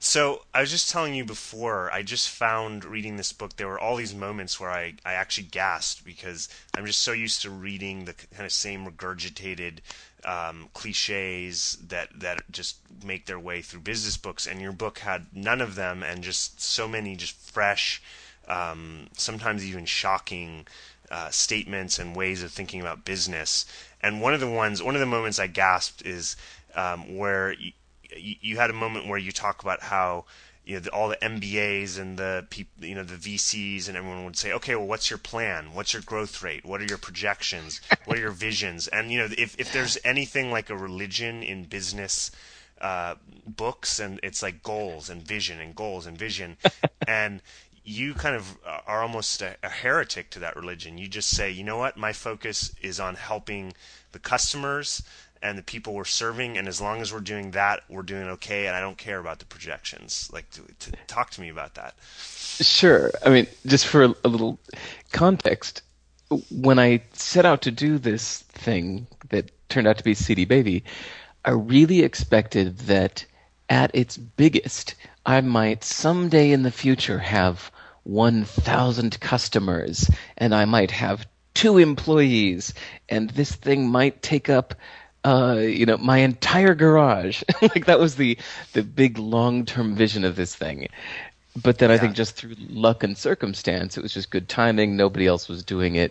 So I was just telling you before, I just found reading this book, there were all these moments where I actually gasped because I'm just so used to reading the kind of same regurgitated cliches that just make their way through business books, and your book had none of them, and just so many just fresh, sometimes even shocking statements and ways of thinking about business. And one of the moments I gasped is where you had a moment where you talk about how all the MBAs and the people, the VCs and everyone would say, okay, well, what's your plan? What's your growth rate? What are your projections? What are your visions? And if there's anything like a religion in business books, and it's like goals and vision and goals and vision, and you kind of are almost a heretic to that religion. You just say, you know what, my focus is on helping the customers and the people we're serving, and as long as we're doing that, we're doing okay, and I don't care about the projections. Like, to talk to me about that. Sure. I mean, just for a little context, when I set out to do this thing that turned out to be CD Baby, I really expected that at its biggest, I might someday in the future have 1,000 customers, and I might have 2 employees, and this thing might take up my entire garage. Like, that was the big long-term vision of this thing. But then I think just through luck and circumstance, it was just good timing. Nobody else was doing it,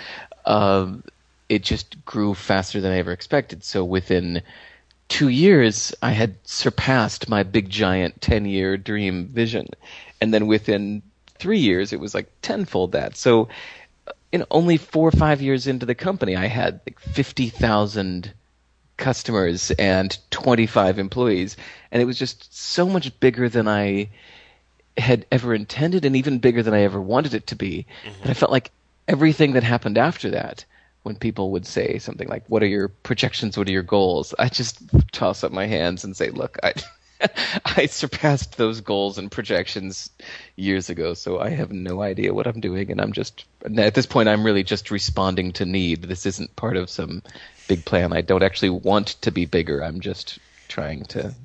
it just grew faster than I ever expected. So within 2 years, I had surpassed my big giant 10-year dream vision. And then within 3 years, it was like tenfold that. So, only 4 or 5 years into the company, I had like 50,000 customers and 25 employees, and it was just so much bigger than I had ever intended, and even bigger than I ever wanted it to be. And I felt like everything that happened after that, when people would say something like, what are your projections, what are your goals, I just toss up my hands and say, look, I surpassed those goals and projections years ago, so I have no idea what I'm doing, and at this point, I'm really just responding to need. This isn't part of some big plan. I don't actually want to be bigger. I'm just trying to...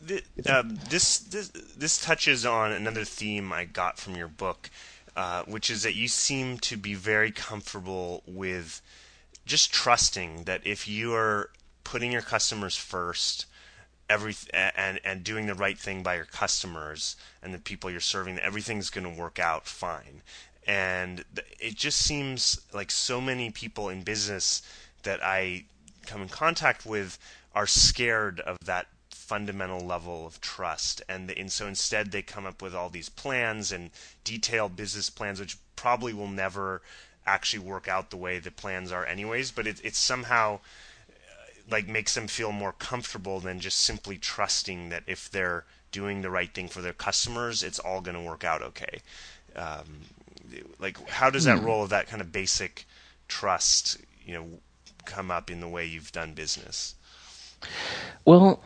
This touches on another theme I got from your book, which is that you seem to be very comfortable with just trusting that if you are putting your customers first, and doing the right thing by your customers and the people you're serving, everything's going to work out fine. And it just seems like so many people in business that I come in contact with are scared of that fundamental level of trust, and so instead they come up with all these plans and detailed business plans, which probably will never actually work out the way the plans are anyways, but it's somehow like makes them feel more comfortable than just simply trusting that if they're doing the right thing for their customers, it's all going to work out okay. Like, how does that role of that kind of basic trust, come up in the way you've done business? Well,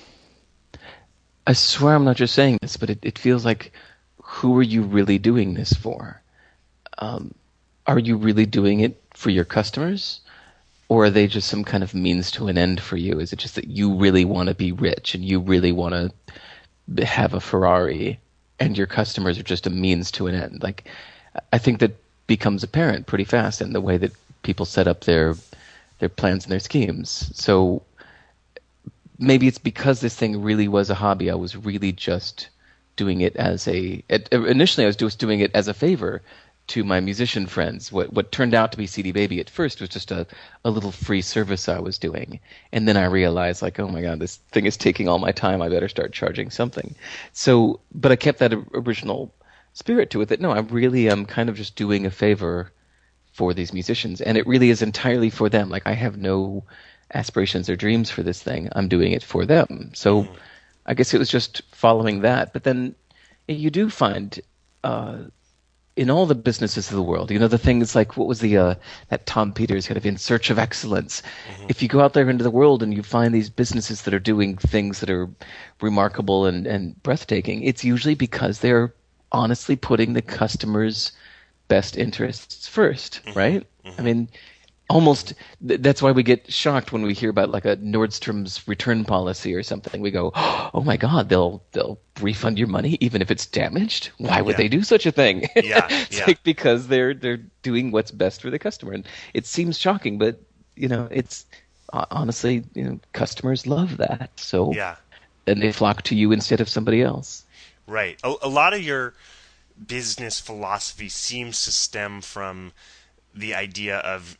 I swear I'm not just saying this, but it feels like, who are you really doing this for? Are you really doing it for your customers? Or are they just some kind of means to an end for you? Is it just that you really want to be rich and you really want to have a Ferrari, and your customers are just a means to an end? Like, I think that becomes apparent pretty fast in the way that people set up their plans and their schemes. So maybe it's because this thing really was a hobby. I was really just doing it initially I was just doing it as a favor to my musician friends. What turned out to be CD Baby at first was just a little free service I was doing. And then I realized, like, oh my God, this thing is taking all my time. I better start charging something. So, but I kept that original spirit to it, that no, I really am kind of just doing a favor for these musicians. And it really is entirely for them. Like, I have no aspirations or dreams for this thing. I'm doing it for them. So I guess it was just following that. But then you do find... in all the businesses of the world, the things like, what was that Tom Peters kind of In Search of Excellence? If you go out there into the world and you find these businesses that are doing things that are remarkable and breathtaking, it's usually because they're honestly putting the customer's best interests first, right? I mean, almost that's why we get shocked when we hear about like a Nordstrom's return policy or something. We go, "Oh my God, they'll refund your money even if it's damaged? Why would they do such a thing?" Yeah, It's like because they're doing what's best for the customer, and it seems shocking, but it's honestly, customers love that, so then they flock to you instead of somebody else. Right. A lot of your business philosophy seems to stem from the idea of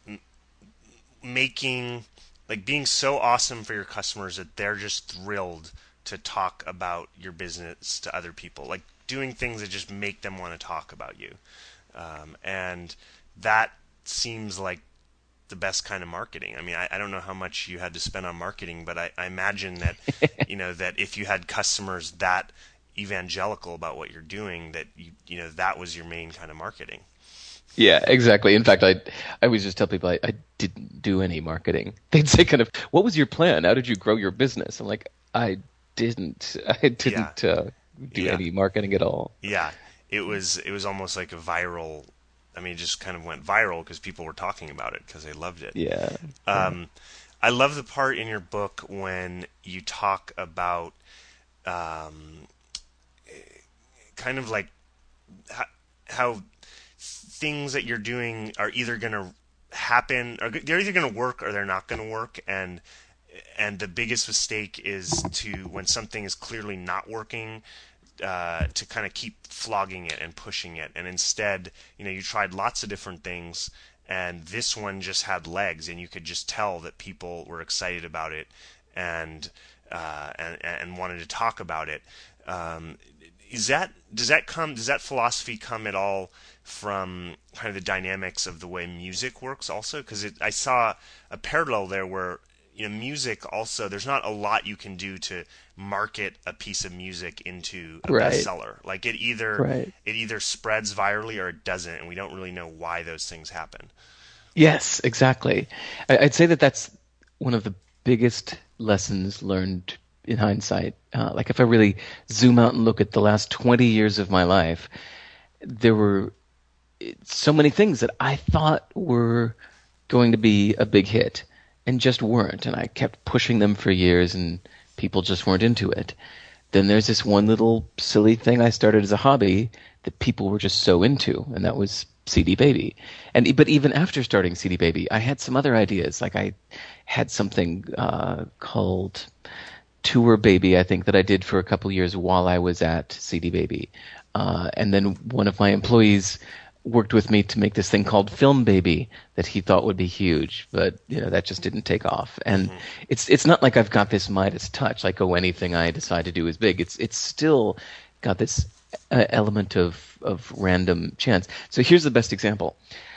being so awesome for your customers that they're just thrilled to talk about your business to other people, like doing things that just make them want to talk about you. And that seems like the best kind of marketing. I mean, I don't know how much you had to spend on marketing, but I imagine that, that if you had customers that evangelical about what you're doing, that that was your main kind of marketing. Yeah, exactly. In fact, I always just tell people I didn't do any marketing. They'd say kind of, "What was your plan? How did you grow your business?" I'm like, I didn't do any marketing at all. Yeah, it was almost like a viral. I mean, it just kind of went viral because people were talking about it because they loved it. Yeah. I love the part in your book when you talk about kind of like how things that you're doing are either going to happen, or they're either going to work or they're not going to work, and the biggest mistake is to, when something is clearly not working, to kind of keep flogging it and pushing it, and instead, you tried lots of different things, and this one just had legs, and you could just tell that people were excited about it and wanted to talk about it. Does that philosophy come at all from kind of the dynamics of the way music works also? Because I saw a parallel there where music also, there's not a lot you can do to market a piece of music into a bestseller. Like it either spreads virally or it doesn't, and we don't really know why those things happen. Yes, exactly. I'd say that that's one of the biggest lessons learned in hindsight. Like if I really zoom out and look at the last 20 years of my life, there were so many things that I thought were going to be a big hit and just weren't. And I kept pushing them for years and people just weren't into it. Then there's this one little silly thing I started as a hobby that people were just so into, and that was CD Baby. But even after starting CD Baby, I had some other ideas. Like I had something called Tour Baby, I think, that I did for a couple years while I was at CD Baby. And then one of my employees worked with me to make this thing called Film Baby that he thought would be huge, but that just didn't take off. And it's not like I've got this Midas touch, like anything I decide to do is big. It's still got this element of random chance. So here's the best example.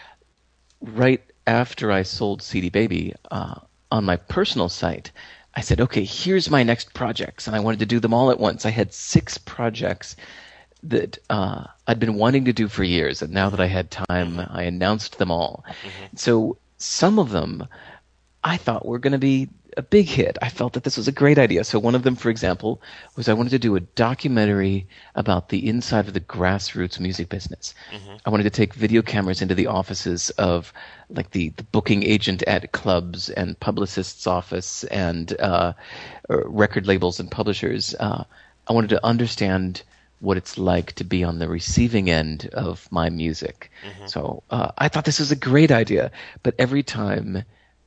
Right after I sold CD Baby, on my personal site, I said, okay, here's my next projects, and I wanted to do them all at once. I had 6 projects that I'd been wanting to do for years, and now that I had time, I announced them all. So some of them I thought were going to be a big hit. I felt that this was a great idea. So one of them, for example, was I wanted to do a documentary about the inside of the grassroots music business. I wanted to take video cameras into the offices of like the booking agent at clubs and publicist's office and record labels and publishers. I wanted to understand what it's like to be on the receiving end of my music. So I thought this was a great idea, but every time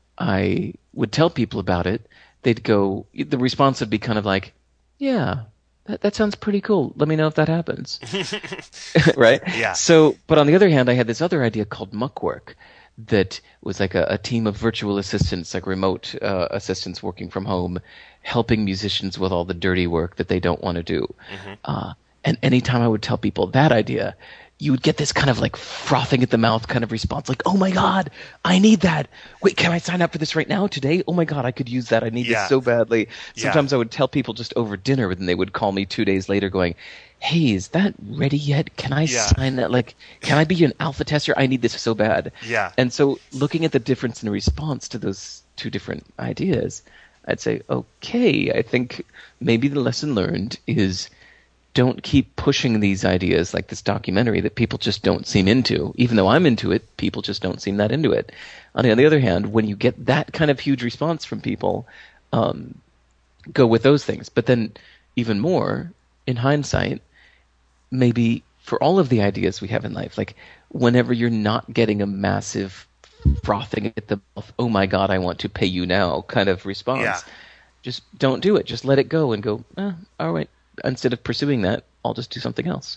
I would tell people about it, they'd go, the response would be kind of like, yeah, that sounds pretty cool. Let me know if that happens. Right? Yeah. So, but on the other hand, I had this other idea called Muckwork that was like a team of virtual assistants, like remote assistants working from home, helping musicians with all the dirty work that they don't want to do. And anytime I would tell people that idea, you would get this kind of like frothing at the mouth kind of response, like, oh my God, I need that. Wait, can I sign up for this right now today? Oh my God, I could use that. I need this so badly. Sometimes I would tell people just over dinner, and they would call me 2 days later going, hey, is that ready yet? Can I sign that? Like, can I be an alpha tester? I need this so bad. And so looking at the difference in response to those 2 different ideas, I'd say, okay, I think maybe the lesson learned is don't keep pushing these ideas like this documentary that people just don't seem into. Even though I'm into it, people just don't seem that into it. On the other hand, when you get that kind of huge response from people, go with those things. But then even more, in hindsight, maybe for all of the ideas we have in life, like whenever you're not getting a massive frothing at the mouth, oh my God, I want to pay you now kind of response, just don't do it. Just let it go and go, all right. Instead of pursuing that, I'll just do something else.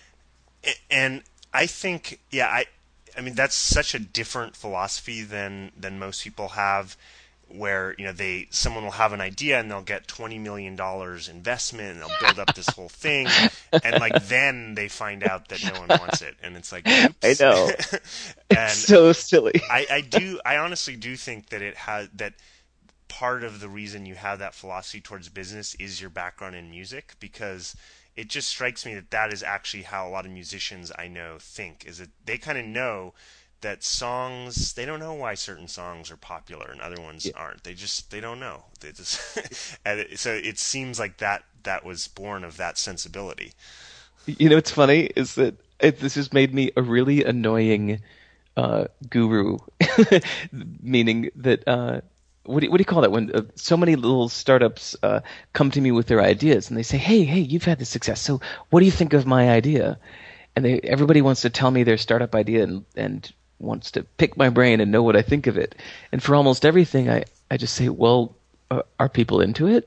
And I think, I mean, that's such a different philosophy than most people have, where someone will have an idea and they'll get $20 million investment and they'll build up this whole thing, and like then they find out that no one wants it, and it's like, oops. I know. It's so silly. I honestly do think that that part of the reason you have that philosophy towards business is your background in music, because it just strikes me that is actually how a lot of musicians I know think, is that they kind of know that songs, they don't know why certain songs are popular and other ones aren't. They don't know. They just so it seems like that was born of that sensibility. What's funny is that this has made me a really annoying guru, meaning that what do you call that when so many little startups come to me with their ideas and they say, hey, you've had this success, so what do you think of my idea? And everybody wants to tell me their startup idea and wants to pick my brain and know what I think of it. And for almost everything, I just say, well, are people into it?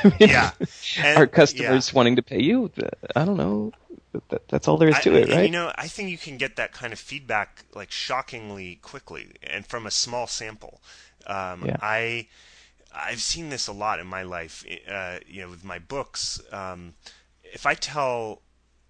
Are customers wanting to pay you? I don't know. That's all there is to it, right? I think you can get that kind of feedback like shockingly quickly and from a small sample. I've seen this a lot in my life. With my books, if I tell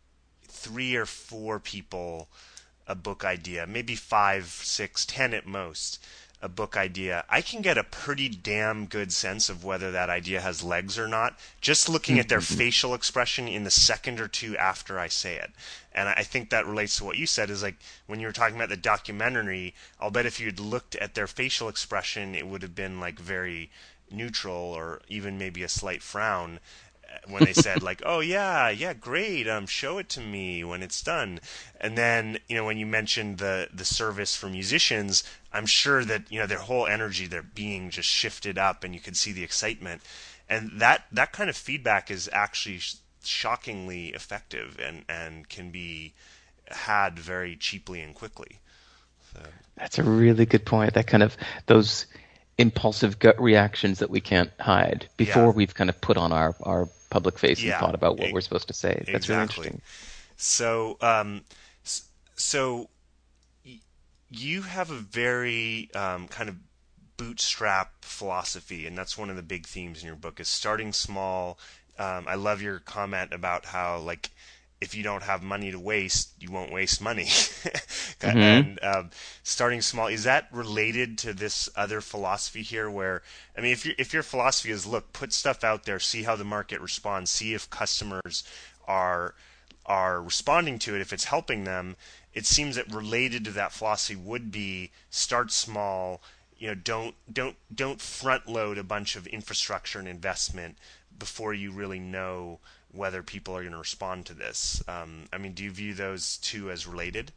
3 or 4 people a book idea, maybe 5, 6, 10 at most, a book idea, I can get a pretty damn good sense of whether that idea has legs or not, just looking at their facial expression in the second or two after I say it. And I think that relates to what you said, is like when you were talking about the documentary, I'll bet if you'd looked at their facial expression, it would have been like very neutral or even maybe a slight frown when they said like, oh yeah, great, show it to me when it's done. And then, when you mentioned the service for musicians, I'm sure that, their whole energy, their being just shifted up and you could see the excitement. And that kind of feedback is actually shockingly effective and can be had very cheaply and quickly. So. That's a really good point. That kind of, those impulsive gut reactions that we can't hide before we've kind of put on our public face and thought about what we're supposed to say. That's really interesting. So you have a very kind of bootstrap philosophy, and that's one of the big themes in your book, is starting small. I love your comment about how, like, if you don't have money to waste, you won't waste money. And starting small, is that related to this other philosophy here where, I mean, if your philosophy is, look, put stuff out there, see how the market responds, see if customers are responding to it, if it's helping them, it seems that related to that philosophy would be start small, don't front load a bunch of infrastructure and investment before you really know whether people are going to respond to this. I mean, do you view those two as related?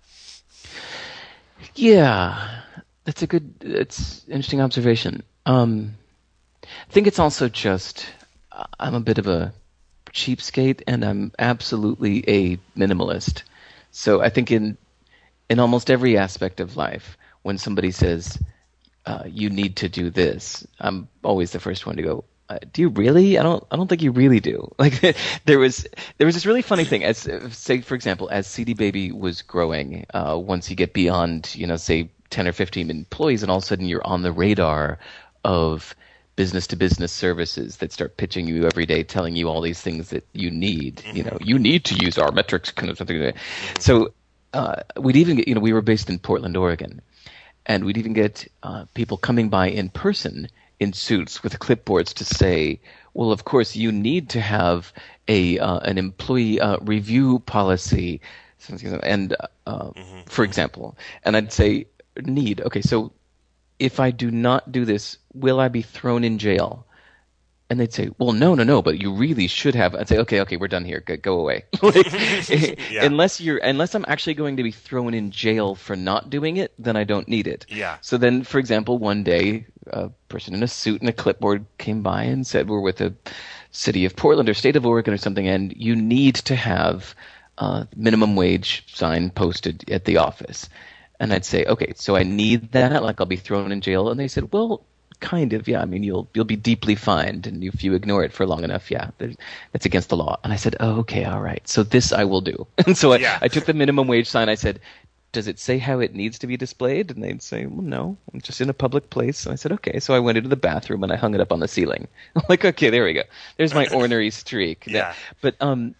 Yeah, it's an interesting observation. I think it's also just, I'm a bit of a cheapskate and I'm absolutely a minimalist. So I think in almost every aspect of life, when somebody says, you need to do this, I'm always the first one to go, do you really? I don't think you really do. Like there was this really funny thing. As say, for example, as CD Baby was growing, once you get beyond, say 10 or 15 employees, and all of a sudden you're on the radar of business to business services that start pitching you every day, telling you all these things that you need. You need to use our metrics, kind of something like that. So we'd even get, we were based in Portland, Oregon, and we'd even get people coming by in person in suits with clipboards to say, well, of course, you need to have an employee review policy, and for example, and I'd say, need. Okay, so if I do not do this, will I be thrown in jail? And they'd say, well, no, but you really should have. I'd say, okay, we're done here. Go away. Yeah. Unless I'm actually going to be thrown in jail for not doing it, then I don't need it. Yeah. So then, for example, one day, a person in a suit and a clipboard came by and said, we're with the city of Portland or state of Oregon or something, and you need to have a minimum wage sign posted at the office. And I'd say, okay, so I need that, like I'll be thrown in jail. And they said, well, kind of, yeah. I mean, you'll be deeply fined, and if you ignore it for long enough, yeah, that's against the law. And I said, oh, okay, all right. So this I will do. And so I took the minimum wage sign. I said, does it say how it needs to be displayed? And they'd say, well, no, I'm just in a public place. And I said, okay. So I went into the bathroom and I hung it up on the ceiling. I'm like, okay, there we go. There's my ornery streak. Yeah. But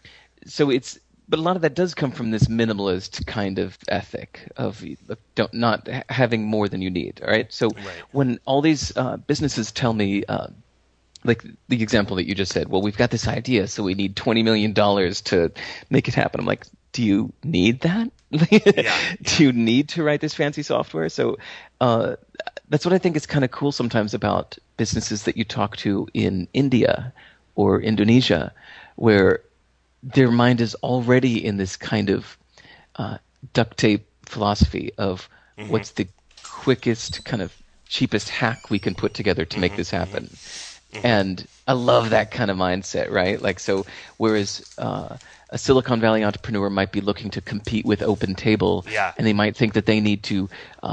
But a lot of that does come from this minimalist kind of ethic of not having more than you need. All right. So when all these businesses tell me, like the example that you just said, well, we've got this idea, so we need $20 million to make it happen. I'm like, do you need that? Do you need to write this fancy software? So that's what I think is kind of cool sometimes about businesses that you talk to in India or Indonesia, where their mind is already in this kind of duct tape philosophy of what's the quickest, kind of cheapest hack we can put together to make this happen. And I love that kind of mindset, right? Like, so whereas a Silicon Valley entrepreneur might be looking to compete with OpenTable, and they might think that they need to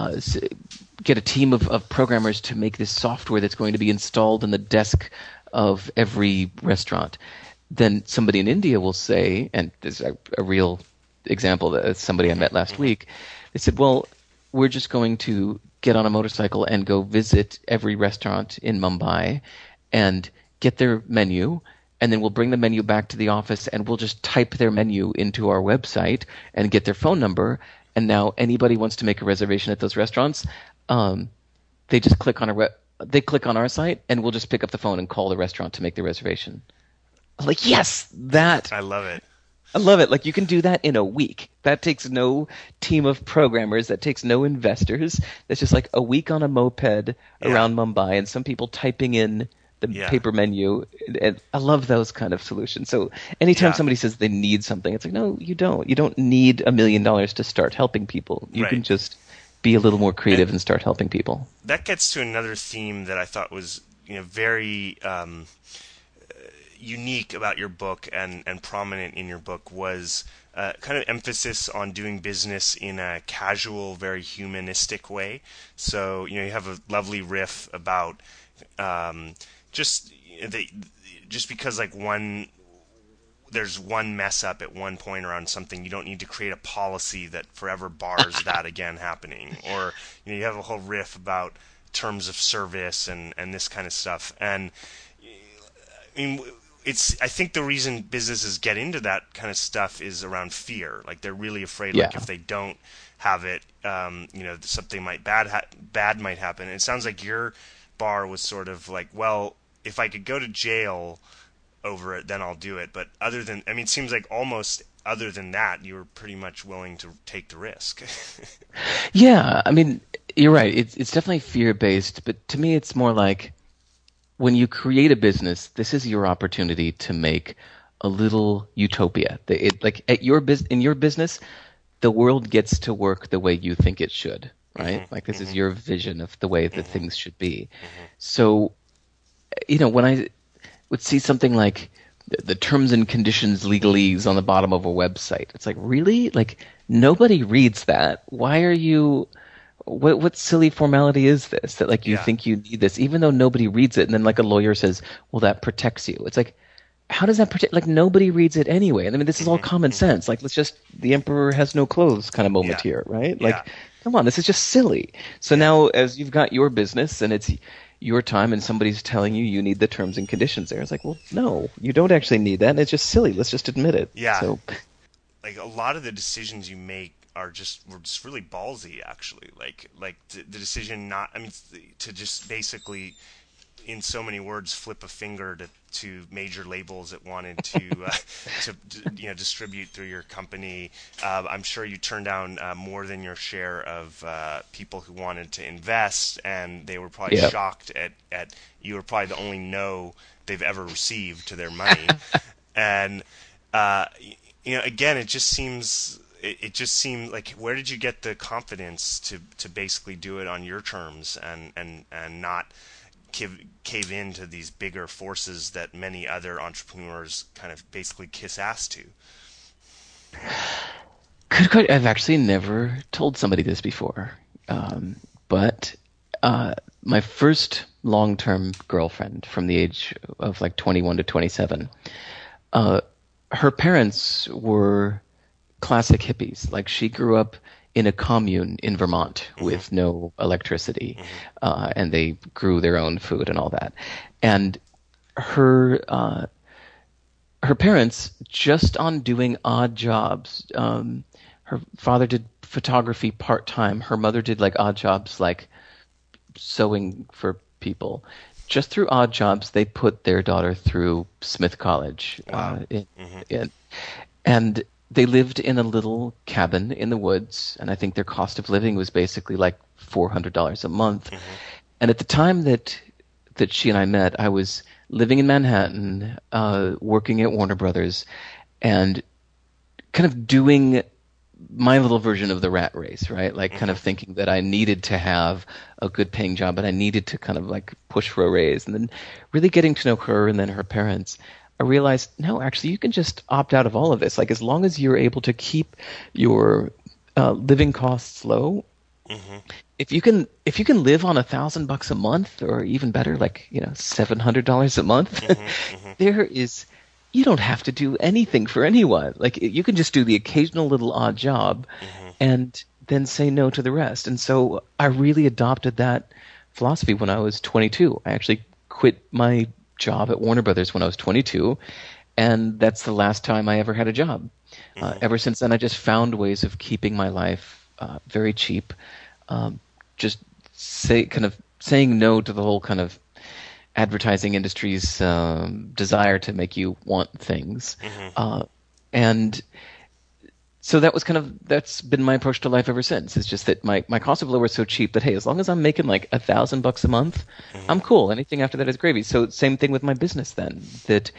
get a team of programmers to make this software that's going to be installed in the desk of every restaurant. Then somebody in India will say, and there's a real example that somebody I met last week, they said, well, we're just going to get on a motorcycle and go visit every restaurant in Mumbai and get their menu, and then we'll bring the menu back to the office and we'll just type their menu into our website and get their phone number, and now anybody wants to make a reservation at those restaurants, they just click on our site and we'll just pick up the phone and call the restaurant to make the reservation. Like, yes, that. I love it. I love it. Like, you can do that in a week. That takes no team of programmers. That takes no investors. That's just like a week on a moped around Mumbai and some people typing in the paper menu. And I love those kind of solutions. So anytime somebody says they need something, it's like, no, you don't. You don't need $1 million to start helping people. You can just be a little more creative and start helping people. That gets to another theme that I thought was, very unique about your book and prominent in your book was kind of emphasis on doing business in a casual, very humanistic way. So, you have a lovely riff about just because like there's one mess up at one point around something, you don't need to create a policy that forever bars that again happening. Or you have a whole riff about terms of service and this kind of stuff. And I mean, I think the reason businesses get into that kind of stuff is around fear. Like, they're really afraid, like, if they don't have it, something bad might happen. And it sounds like your bar was sort of like, well, if I could go to jail over it, then I'll do it. But it seems like almost other than that, you were pretty much willing to take the risk. Yeah, I mean, you're right. It's definitely fear-based, but to me it's more like, when you create a business, this is your opportunity to make a little utopia. In your business, the world gets to work the way you think it should, right? Like, this is your vision of the way that things should be. So, when I would see something like the terms and conditions legalese on the bottom of a website, it's like, really? Like, nobody reads that. Why are you... What silly formality is this that like you think you need this, even though nobody reads it, and then like a lawyer says, well, that protects you. It's like, how does that protect? Like, nobody reads it anyway. I mean, this is all common sense. Like, let's just the emperor has no clothes kind of moment here, right? Like, come on, this is just silly. So now, as you've got your business and it's your time, and somebody's telling you need the terms and conditions there, it's like, well, no, you don't actually need that, and it's just silly. Let's just admit it. Yeah. So, like, a lot of the decisions you make were just really ballsy, actually. Like the decision to just basically in so many words, flip a finger to major labels that wanted to distribute through your company. I'm sure you turned down more than your share of people who wanted to invest, and they were probably Yeah. shocked at you were probably the only no they've ever received to their money. And uh, again, it just seemed like, where did you get the confidence to basically do it on your terms and not cave in to these bigger forces that many other entrepreneurs kind of basically kiss ass to? Good, good. I've actually never told somebody this before. But my first long-term girlfriend from the age of like 21 to 27, uh, her parents were classic hippies. Like she grew up in a commune in Vermont with no electricity, and they grew their own food and all that. And her her parents, just on doing odd jobs. Her father did photography part time. Her mother did like odd jobs, like sewing for people. Just through odd jobs, they put their daughter through Smith College, Wow. in, and they lived in a little cabin in the woods. And I think their cost of living was basically like $400 a month. And at the time that she and I met, I was living in Manhattan, working at Warner Brothers, and kind of doing my little version of the rat race, right? Like kind of thinking that I needed to have a good paying job, but I needed to kind of like push for a raise. And then really getting to know her and then her parents, I realized, no, actually you can just opt out of all of this. Like as long as you're able to keep your living costs low, if you can live on $1,000 a month, or even better, like $700 a month, there is you don't have to do anything for anyone. Like you can just do the occasional little odd job, and then say no to the rest. And so I really adopted that philosophy when I was 22. I actually quit my job at Warner Brothers when I was 22, and that's the last time I ever had a job. Ever since then, I just found ways of keeping my life very cheap. Just saying no to the whole kind of advertising industry's desire to make you want things, and so that's been my approach to life ever since. It's just that my cost of living is so cheap that, hey, as long as I'm making like $1,000 a month, I'm cool. Anything after that is gravy. So same thing with my business then. That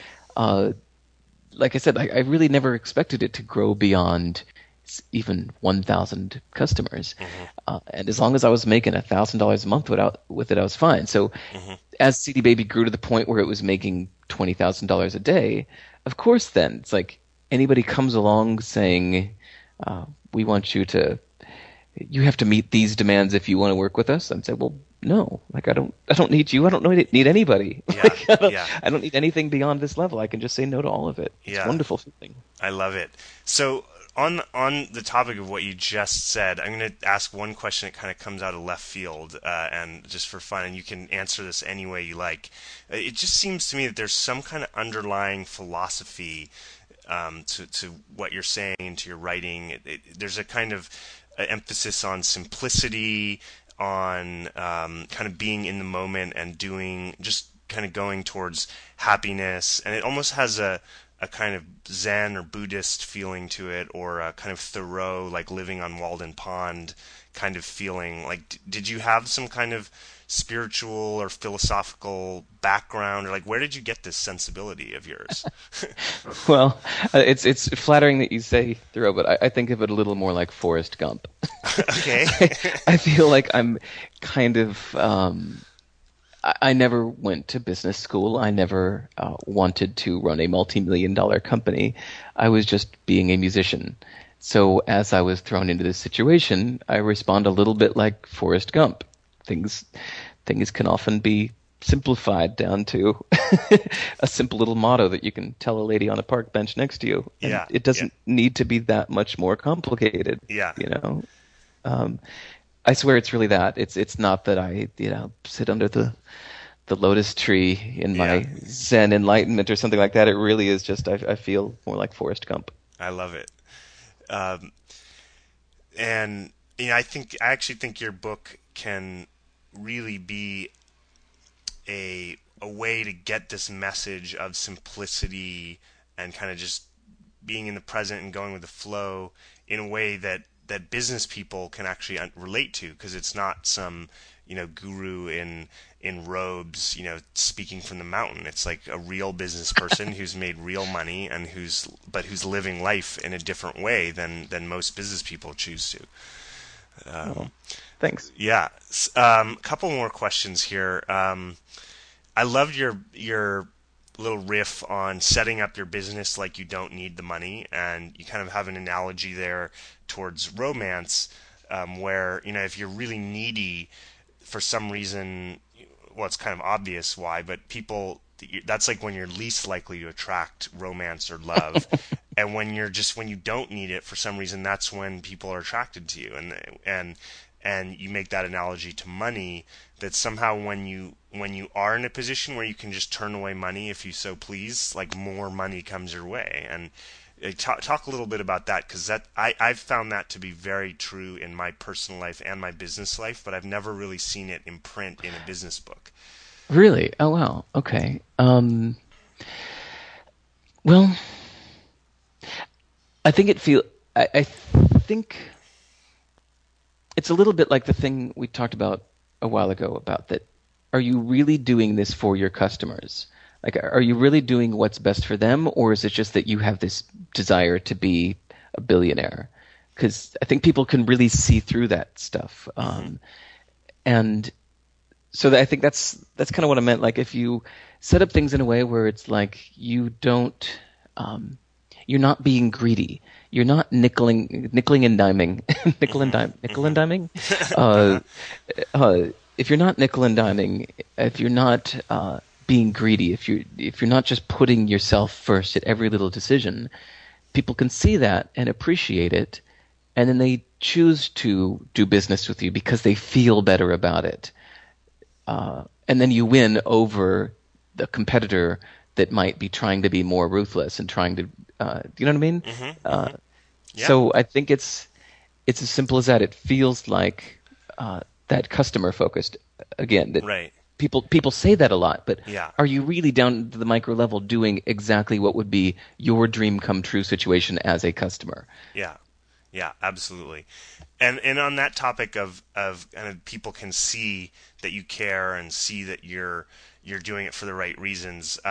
like I said, I really never expected it to grow beyond even 1,000 customers. And as long as I was making $1,000 a month with it, I was fine. So as CD Baby grew to the point where it was making $20,000 a day, of course then it's like anybody comes along saying, we want you have to meet these demands if you want to work with us. I'd say, well, no, like I don't need you. I don't need anybody. Yeah, Like, yeah. I don't need anything beyond this level. I can just say no to all of it. It's a wonderful feeling. I love it. So on the topic of what you just said, I'm going to ask one question that kind of comes out of left field, and just for fun, and you can answer this any way you like. It just seems to me that there's some kind of underlying philosophy to what you're saying and to your writing. There's a kind of emphasis on simplicity, on kind of being in the moment and doing, just kind of going towards happiness, and it almost has a kind of Zen or Buddhist feeling to it, or a kind of Thoreau, like living on Walden Pond kind of feeling. Like, did you have some kind of spiritual or philosophical background, or like where did you get this sensibility of yours? Well, it's flattering that you say Thoreau, but I think of it a little more like Forrest Gump. Okay. I feel like I'm kind of I never went to business school. I never wanted to run a multi-million-dollar company. I was just being a musician. So as I was thrown into this situation, I respond a little bit like Forrest Gump. Things can often be simplified down to a simple little motto that you can tell a lady on a park bench next to you. And Yeah, it doesn't need to be that much more complicated. Yeah. I swear it's really that. It's not that I, sit under the lotus tree in my Zen enlightenment or something like that. It really is just I feel more like Forrest Gump. I love it. And I actually think your book can really be a way to get this message of simplicity and kind of just being in the present and going with the flow in a way that business people can actually relate to, because it's not some guru in robes speaking from the mountain. It's like a real business person who's made real money and who's living life in a different way than most business people choose to. Thanks. Yeah. A couple more questions here. I loved your little riff on setting up your business like you don't need the money, and you kind of have an analogy there towards romance, where if you're really needy for some reason, well, it's kind of obvious why, but that's like when you're least likely to attract romance or love. And when you don't need it for some reason, that's when people are attracted to you. And you make that analogy to money, that somehow when you are in a position where you can just turn away money if you so please, like more money comes your way. And talk a little bit about that, because I've found that to be very true in my personal life and my business life, but I've never really seen it in print in a business book. Really? Oh, wow. Okay. Well, I think I think it's a little bit like the thing we talked about a while ago about that. Are you really doing this for your customers? Like, are you really doing what's best for them, or is it just that you have this desire to be a billionaire? Because I think people can really see through that stuff. And so I think that's kind of what I meant. Like, if you set up things in a way where it's like you don't, you're not being greedy. You're not nickeling and diming, nickel and diming. If you're not nickel and diming, if you're not being greedy, if you're not just putting yourself first at every little decision, people can see that and appreciate it, and then they choose to do business with you because they feel better about it. And then you win over the competitor that might be trying to be more ruthless and trying to, do you know what I mean? Yeah. So I think it's as simple as that. It feels like that customer focused again. That right. People say that a lot, but yeah. Are you really down to the micro level doing exactly what would be your dream come true situation as a customer? Yeah. Yeah, absolutely. And on that topic of people can see that you care and see that you're doing it for the right reasons.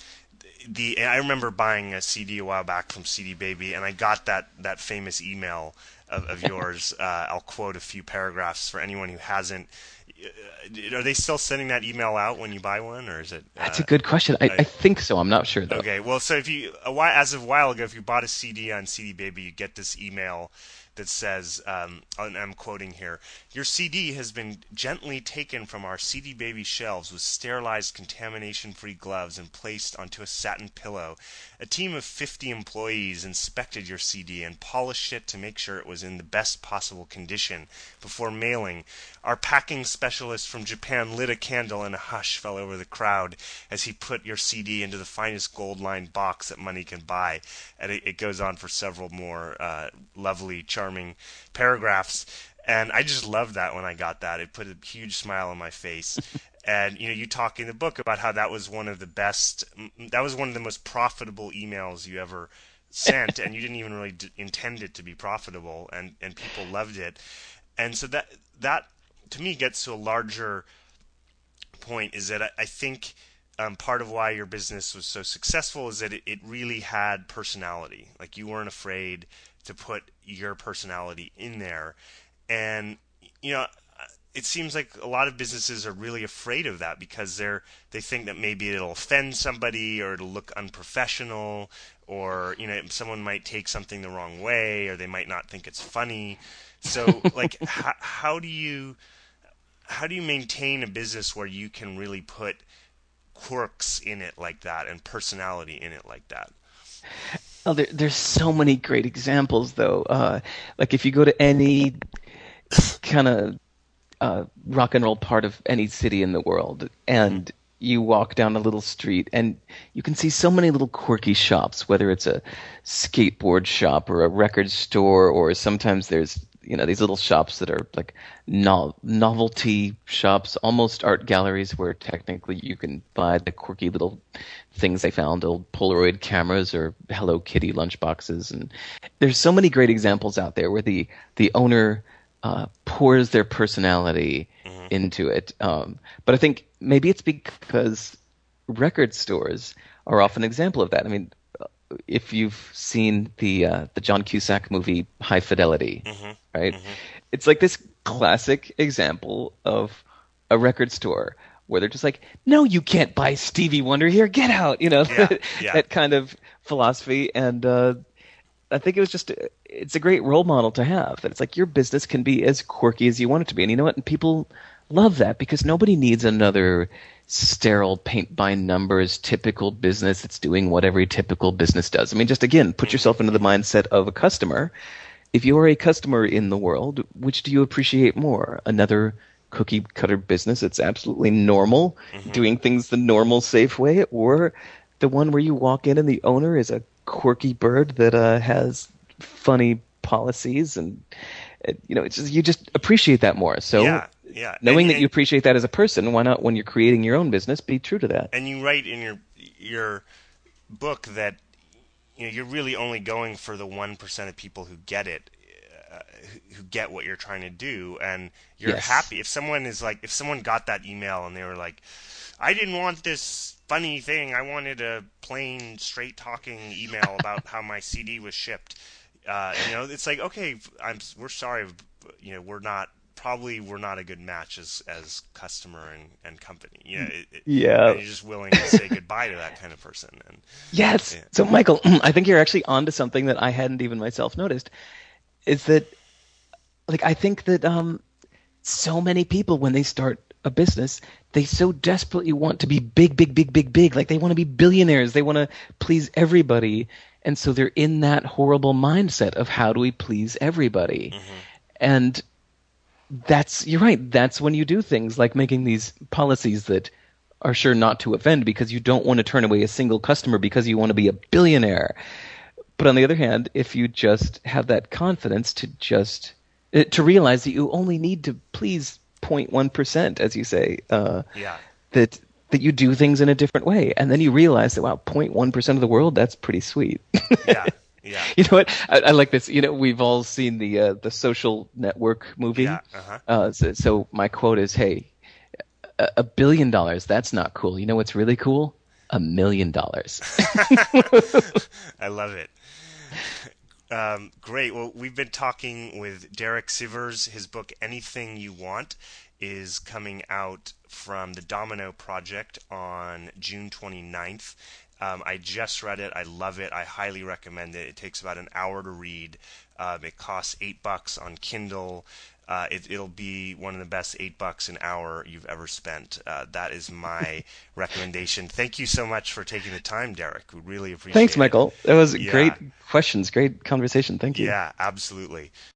I remember buying a CD a while back from CD Baby, and I got that famous email of yours. I'll quote a few paragraphs for anyone who hasn't. Are they still sending that email out when you buy one, or is it? That's a good question. I think so. I'm not sure though. Okay, well, so as of a while ago, if you bought a CD on CD Baby, you get this email that says, and I'm quoting here, "Your CD has been gently taken from our CD Baby shelves with sterilized, contamination-free gloves and placed onto a satin pillow. A team of 50 employees inspected your CD and polished it to make sure it was in the best possible condition before mailing. Our packing specialist from Japan lit a candle and a hush fell over the crowd as he put your CD into the finest gold-lined box that money can buy." And it goes on for several more lovely, charming paragraphs. And I just loved that when I got that. It put a huge smile on my face. And you talk in the book about how that was one of the most profitable emails you ever sent, and you didn't even really intend it to be profitable, and people loved it. And so that to me gets to a larger point, is that I think part of why your business was so successful is that it really had personality. Like, you weren't afraid to put your personality in there. And it seems like a lot of businesses are really afraid of that because they think that maybe it'll offend somebody, or it'll look unprofessional, or someone might take something the wrong way, or they might not think it's funny. So like how do you maintain a business where you can really put quirks in it like that and personality in it like that? Oh, there's so many great examples though. Like if you go to any kind of rock and roll part of any city in the world, and you walk down a little street, and you can see so many little quirky shops, whether it's a skateboard shop or a record store, or sometimes there's these little shops that are like novelty shops, almost art galleries where technically you can buy the quirky little things they found, old Polaroid cameras or Hello Kitty lunchboxes. And there's so many great examples out there where the owner pours their personality into it. But I think maybe it's because record stores are often an example of that. I mean, if you've seen the John Cusack movie High Fidelity, right? It's like this classic example of a record store where they're just like, no, you can't buy Stevie Wonder here, get out, that kind of philosophy. And I think it's a great role model to have, that it's like your business can be as quirky as you want it to be. And you know what? And people love that because nobody needs another sterile paint by numbers typical business that's doing what every typical business does. I mean, just again, put yourself into the mindset of a customer. If you are a customer in the world, which do you appreciate more? Another cookie cutter business that's absolutely normal, doing things the normal, safe way, or the one where you walk in and the owner is a quirky bird that has funny policies, and it's just, you just appreciate that more. So knowing that you appreciate that as a person, why not, when you're creating your own business, be true to that? And you write in your book that you're really only going for the 1% of people who get it, who get what you're trying to do, and you're happy. If someone got that email and they were like, I didn't want this funny thing, I wanted a plain, straight talking email about how my CD was shipped. It's like, okay, we're sorry, we're not a good match as customer and company. You're just willing to say goodbye to that kind of person. And yes. Yeah. So Michael, I think you're actually onto something that I hadn't even myself noticed. Is that, like, I think that so many people, when they start a business, they so desperately want to be big, big, big, big, big. Like, they want to be billionaires. They want to please everybody. And so they're in that horrible mindset of, how do we please everybody? And you're right. That's when you do things like making these policies that are sure not to offend, because you don't want to turn away a single customer because you want to be a billionaire. But on the other hand, if you just have that confidence to realize that you only need to please 0.1%, as you say, that you do things in a different way, and then you realize that, wow, 0.1% of the world, that's pretty sweet. Yeah. You know what? I like this. We've all seen the Social Network movie. Yeah. So my quote is, hey, $1 billion, that's not cool. You know what's really cool? $1 million. I love it. Great. Well, we've been talking with Derek Sivers. His book, Anything You Want, is coming out from the Domino Project on June 29th. I just read it. I love it. I highly recommend it. It takes about an hour to read. It costs $8 on Kindle. It'll be one of the best $8 an hour you've ever spent. That is my recommendation. Thank you so much for taking the time, Derek. We really appreciate it. Thanks, Michael. That was great questions, great conversation. Thank you. Yeah, absolutely.